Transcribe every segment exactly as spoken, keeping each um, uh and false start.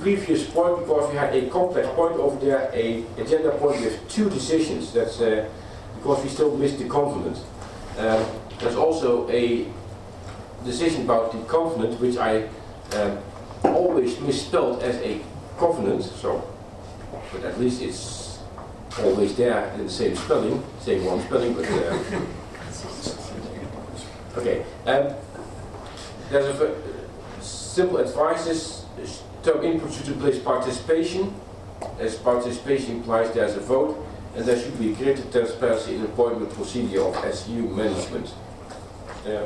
previous point, because we had a complex point over there, a agenda point with two decisions. That's uh, because we still missed the covenant. Um, there's also a decision about the covenant, which I um, always misspelled as a covenant. So, but at least it's always there in the same spelling, same one spelling. But uh, okay. Um, there's a v- simple advices. Term input should replace participation, as participation implies there's a vote, and there should be greater transparency in the appointment procedure of S U management. Yeah.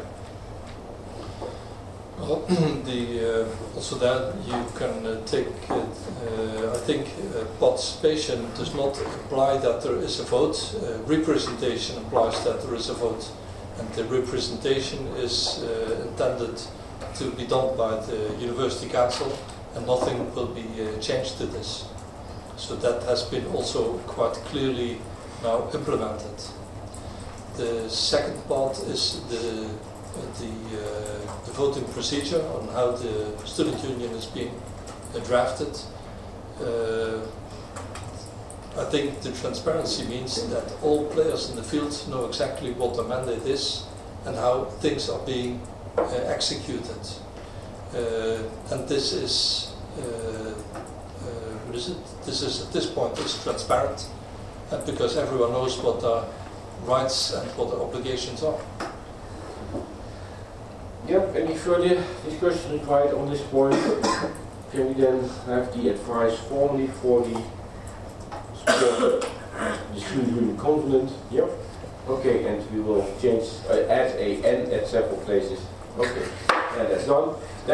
Well, the, uh, also that you can uh, take it, uh, I think uh, participation does not imply that there is a vote. Uh, representation implies that there is a vote, and the representation is uh, intended to be done by the University Council, and nothing will be uh, changed to this. So that has been also quite clearly now implemented. The second part is the the, uh, the voting procedure on how the student union is being uh, drafted. Uh, I think the transparency means that all players in the field know exactly what the mandate is and how things are being uh, executed. Uh, and this is, uh, uh, what is it? This is at this point is transparent, uh, because everyone knows what their rights and what their obligations are. Yeah, any further discussion required on this point? Can we then have the advice formally for the support the student union covenant? Yep. Okay, and we will change, uh, add a N at several places. Okay, and that's done. Then